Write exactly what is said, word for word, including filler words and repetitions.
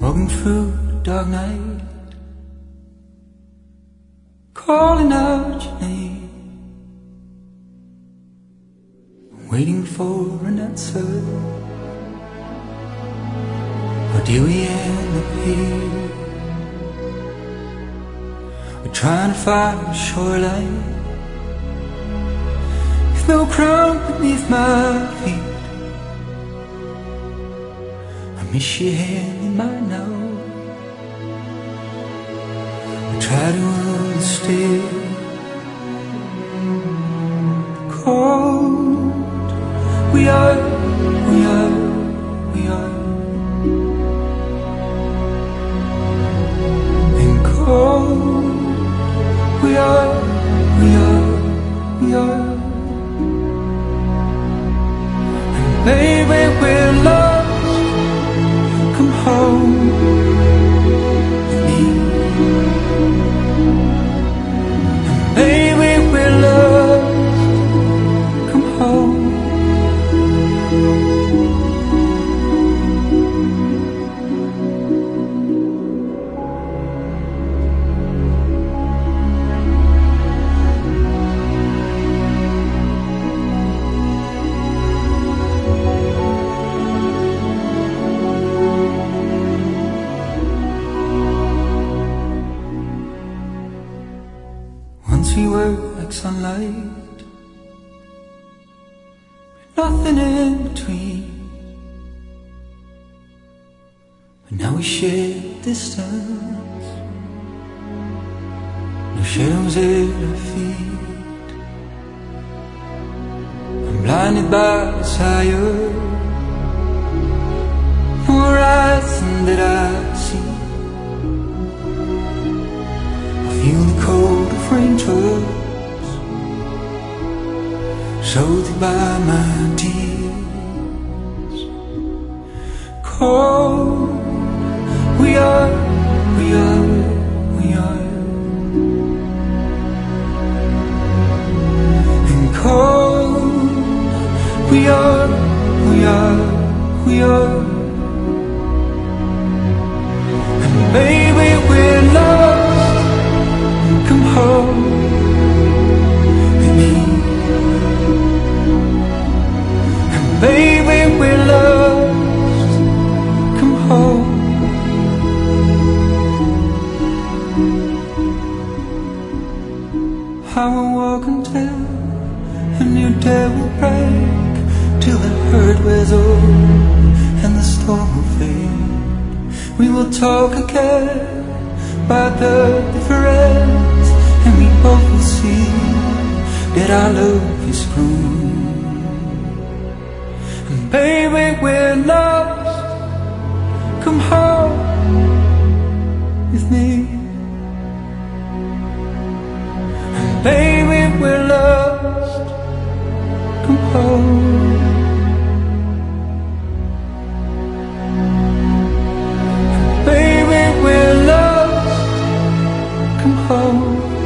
walking through the dark night, calling out your name, waiting for an answer. Or do we end up here? We're trying to find a shoreline with no ground beneath my feet. I miss your hand in mine now. I try to understand the cold. We are, we are, we are. And cold. We are, we are, we are. And baby, we're lost. Come home with me. And baby, we're lost. Come home. Once we were like sunlight, nothing in between. But now we share distance, no shadows at our feet. I'm blinded by desire, no horizon that I see. Feel the cold of raindrops soothed by my tears. Cold, we are, we are, we are. And cold, we are, we are, we are. And baby, we're lost. Come home with me. And baby, we're lost. Come home. I will walk until a new day will break, till the hurt wears off and the storm will fade. We will talk again about the difference, and we both will see that our love is grown. And baby, we're lost. Come home with me. And baby, we're lost. Come home. And baby, we're lost. Come home.